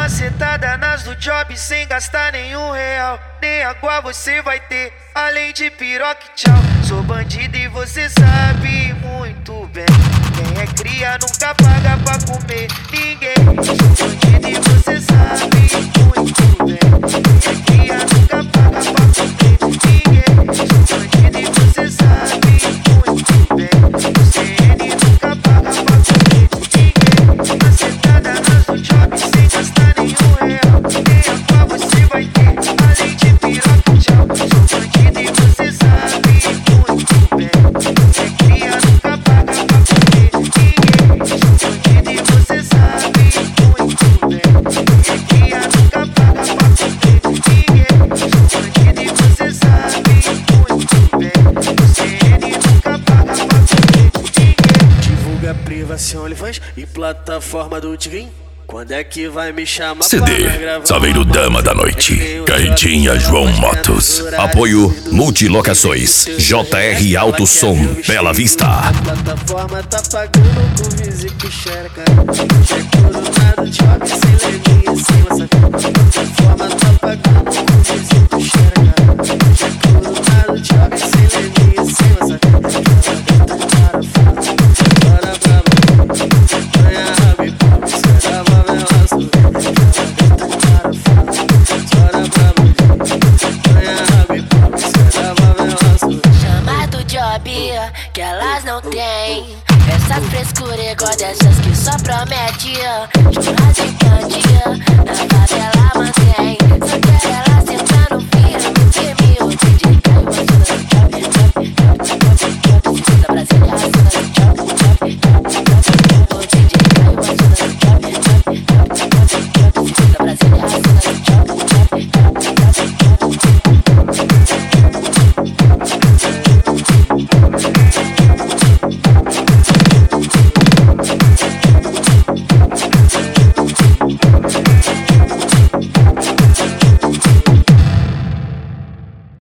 Macetada nas do job sem gastar nenhum real. Nem água você vai ter, além de piroca e tchau. Sou bandido e você sabe muito bem. Quem é cria nunca paga pra comer ninguém. Sou bandido e você sabe muito bem. Quem é cria nunca paga pra comer ninguém. Sou bandido e você sabe muito bem. CN nunca paga pra comer ninguém. Macetada nas do job sem gastar nenhum real. Nem água você vai ter, além de piroca e tchau. Sou bandido e você sabe muito bem. Quem é cria nunca paga pra comer ninguém. Sou bandido e você sabe muito bem. Quem é cria nunca paga pra comer ninguém. Sou bandido e você sabe muito bem. CN nunca paga pra comer ninguém. Divulga privação, OnlyFans e plataforma do Tigrin. Quando é que vai me chamar CD, pra gravar? Saveiro Dama da Noite, Carretinha João Motos. Apoio Multilocações, JR Alto Som, Bela Vista. A plataforma tá pagando com visita e xereca. É coronado, job sem leguinha, sem maçã. A plataforma tá pagando com visita e xereca. É coronado, job sem leguinha, sem maçã. Aquela gata para fora, bora brava. Ganha rabo e pau, será favela azul. Aquela gata para fora, bora brava. Ganha rabo e pau, será favela azul. Chama do job que elas não têm. Essas frescuras igual dessas que só promete. Churrasco